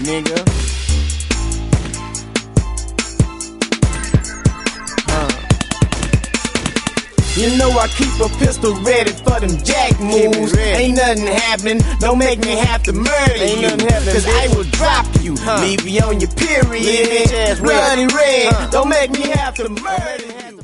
nigga. You know I keep a pistol ready for them jack moves. Ain't nothing happening, don't make me have to murder you. Cause I will drop you, leave you on your period. Bloody red, don't make me have to murder you.